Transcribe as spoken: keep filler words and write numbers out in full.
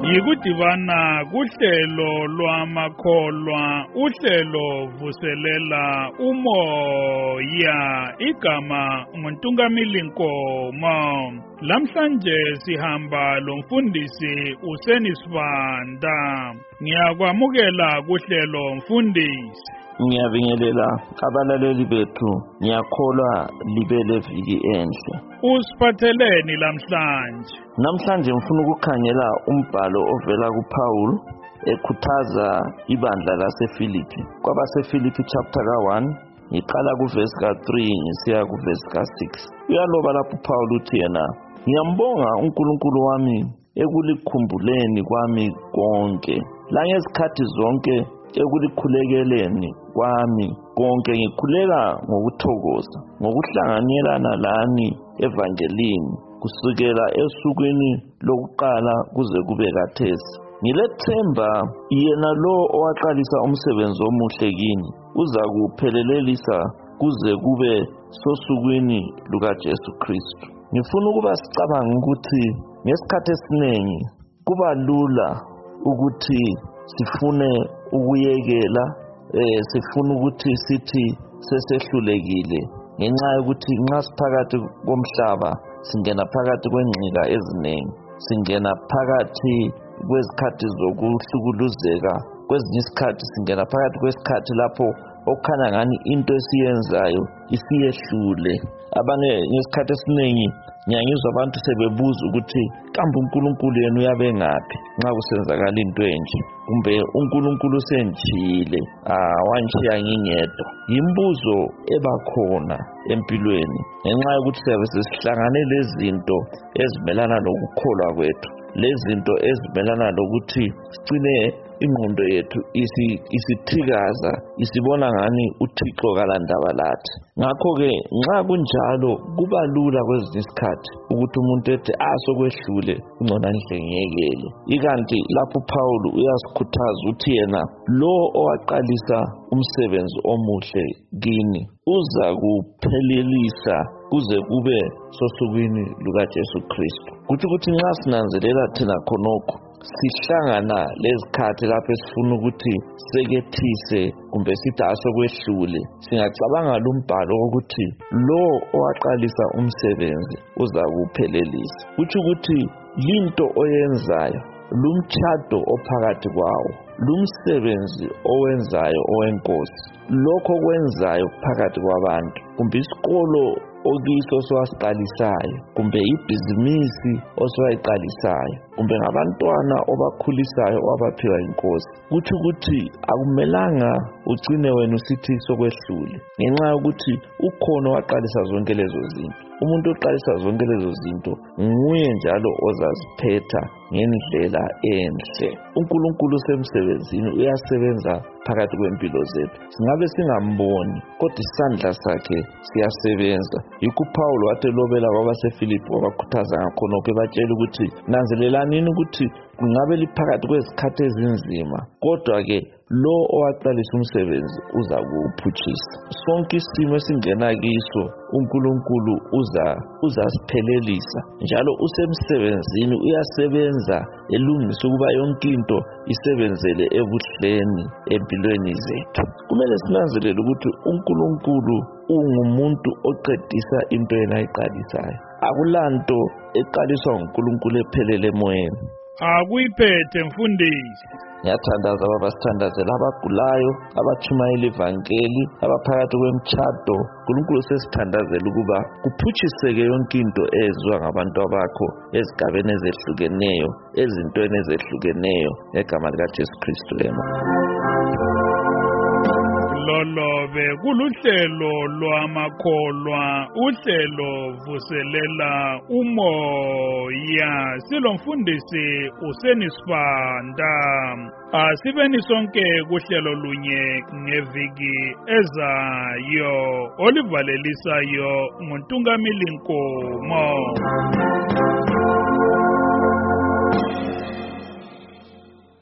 Yikudibana kuhlelo lwamakholwa uhlelo vuselela umoya igama nguNtungamili Nkomo. Lamhlanje sihamba lomfundisi uSenisibanda. Ngiyakwamukela kuhlelo mfundisi. Ngiyabingelela abalaleli bethu, ngiyakholwa libele viki enhle. Usiphatheleni lamhlanje? Namhlanje ngifuna ukukhangela umbhalo ovela kuPaul ekhuthaza ibandla laseFilipi. KwabaseFilipi chapter one, ngiqala kuverse ka three ngisiya kuverse ka six. Uyaloba lapho uPaul uthi yena, ngiyambonga uNkulunkulu wami ekulikhumbuleni kwami konke, langezikhathi zonke ekulikhulekeleni kwami konke ngikhuleka ngokuthokoza, ngokuhlanganyelana lani evangelini kusukela esukwini lokuqala kuze kube khathesi. Ngilethemba yena lo owaqalisa umsebenzi omuhle kini uza kuphelelelisa kuze kube sosukwini lukaJesu Kristu. Ngifuna ukuba sicabanga ukuthi ngesikhathi esiningi kuba lula ukuthi sifune ukuyekela, eh sifuna ukuthi sithi sesehlulekile ngenxa yokuthi nxa siphakathi komhlaba singena phakathi kwengqika eziningi, singena phakathi kwezikhathi zokuhlukuluzeka, kwezinye isikhathi singena phakathi kwesikhathi lapho okukhanya ngani into esiyenzayo isiyehlule. Abanye ngesikhathi esiningi ngiyangizwa abantu sebebuza ukuthi kambe uNkulunkulu yena uyabe ngaphi nxa kusenzakala into enje, kumbe uNkulunkulu senjile awantshiya ngingedwa. Yimbuzo ebakhona empilweni ngenxa yokuthi siyabe sesihlangane lezinto ezimelana lokukholwa kwethu, lezinto ezimelana lokuthi sigcine ingqondo yethu isi isithikaza isibona ngani uThixo kalandaba lathi. Ngakho-ke nxa kunjalo kuba lula kwezinye isikhathi ukuthi umuntu ethi asokwehlule ungcona nje ngiyekele. Ikanti lapho uPaul uyasikhuthaza uthi yena lo owaqalisa umsebenzi omuhle kini uza kuphelelisa kuze kube sosukwini lukaJesu Kristu. Kuthi ukuthi nxa sinanzelela thina khonokho sihlangana lezikhathi lapho esifuna ukuthi sekethise kumbe sithi asokwehlule, singacabanga lumbhalo ukuthi lo owaqalisa umsebenzi uza kuphelelisa. Kuthi ukuthi linto oyenzayo, lumtshado ophakathi kwawo, lumsebenzi owenzayo owenkosi, lokho kwenzayo phakathi kwabantu, kumbe isikolo okiso sowasiqalisayo, kumbe ibhizinisi osowayiqalisayo, kumbe ngabantwana obakhulisayo wabaphiwa inkosi, kuthi ukuthi akumelanga ugcine wena usithi sokwehlule ngenxa yokuthi ukhona waqalisa zonke lezo zinto. Umuntu oqalisa zonke lezo zinto nguye njalo ozaziphetha ngendlela enhle. uNkulunkulu usemsebenzini, uyasebenza phakathi kwempilo zethu. Singabe singamboni kodwa isandla sakhe siyasebenza. Yikho uPaul wathi lobela kwabaseFilipi wabakhuthaza ngakhonokho ebatshela ukuthi nanzelelani ukuthi kungabe liphakathi kwezikhathi ezinzima, kodwa-ke lo owaqalisa umsebenzi uza kuwuphutshisa. Sonke isimo esingena kiso uNkulunkulu uza uzasiphelelisa, njalo usemsebenzini, uyasebenza elungisa ukuba yonke into isebenzele ebuhleni empilweni zethu. Kumele sinanzelele ukuthi uNkulunkulu ungumuntu oqedisa into yena ayiqalisayo. Akulanto eqaliswa nguNkulunkulu ephelele emoyeni. Akuyiphethe mfundisi. Ngiyathandaza babasithandazela abagulayo, abatshumayela ivangeli, abaphakathi kwemtshado. uNkulunkulu sesithandazela ukuba kuphutshiseke yonke into ezwa ngabantu bakho ezigabeni ezehlukeneyo, ezintweni ezehlukeneyo ngegama likaJesu Kristu lema. Lolobe kuluhlelo lwamakholwa uhlelo vuselela umoya, silomfundisi uSenisibanda. Asibeni sonke kuhlelo lunye ngeviki ezayo, olivalelisayo nguNtungamili Nkomo.